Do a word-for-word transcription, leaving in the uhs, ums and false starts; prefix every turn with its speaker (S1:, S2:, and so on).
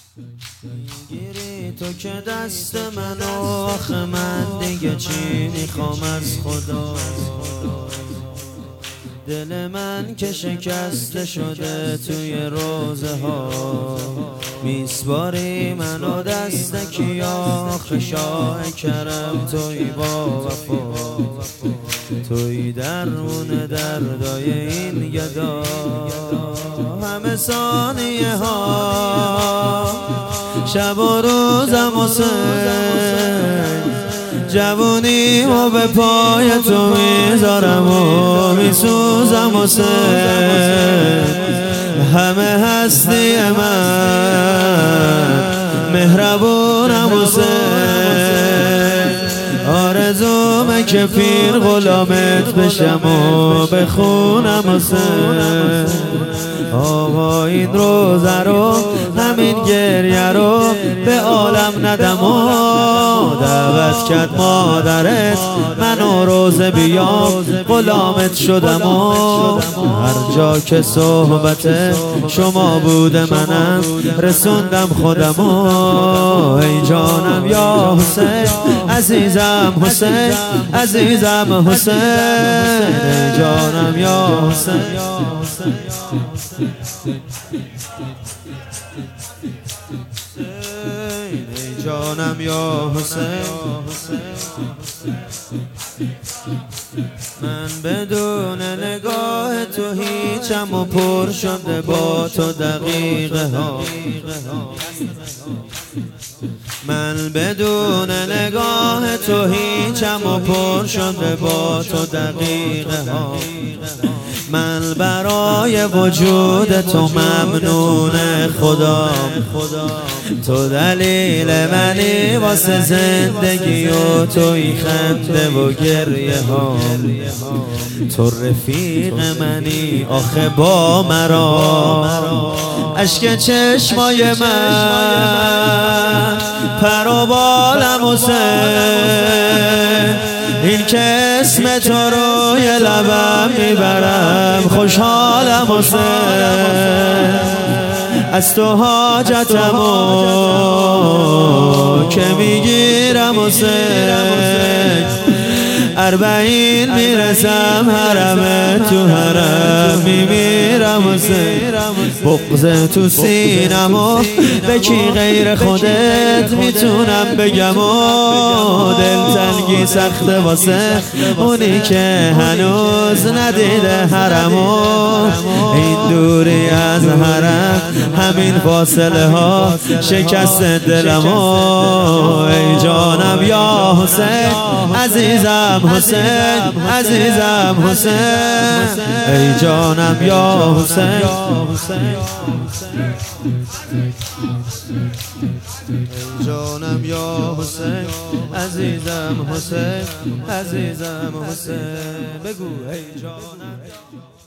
S1: میگیری تو که دست منو، آخه من دیگه چی میخوام از خدا؟ دل من که شکسته شده توی روزه ها، میسپاری منو دست کیا؟ آخه شاه کرم توی با وفا، توی درمون دردای این گدا. همه ثانیه ها شب و روزم حسین، جوونی و به پای تو میذارم و میسوزم حسین. همه هستی من مهربونم حسین، آرزومه که پیر غلامت بشم و بخونم حسین. آقا این روزه رو همین گریه رو به عالم ندم و دعوت کرد مادرت منو روزه بیام، غلامت شدم و هر جا که صحبت شما بوده منم رسوندم خودم و ای جانم یا حسین، عزیزم حسین، عزیزم حسین، ای جانم یا حسین. ای جانم یا حسین، من بدون نگاه تو هیچم و پر شده با تو دقیقه ها. من بدون نگاه تو هیچم و پر شده با تو دقیقه ها. من برای وجود تو ممنون خدا، تو دلیل منی واسه زندگی و توی خنده و گریه ها. تو رفیق منی آخه با مرا، اشک چشمای من پر و بالم حسین. این که اسم تو روی لبم میبرم خوشحالم حسین. از تو حاجتمو که میگیرم حسین. اربعین میرسم حرم تو حرم میمیرم حسین. بغض تو سینم و به کی غیر خودت میتونم بگم و دل تنگی سخته واسه اونی که هنوز ندیده حرم و این دوری از حرم همین فاصله ها شکست دلم و ای جانم یا حسین، عزیزم حسین، عزیزم حسین، ای جانم یا حسین. ای جانم یا حسین، عزیزم حسین، عزیزم حسین. بگو ای جانم.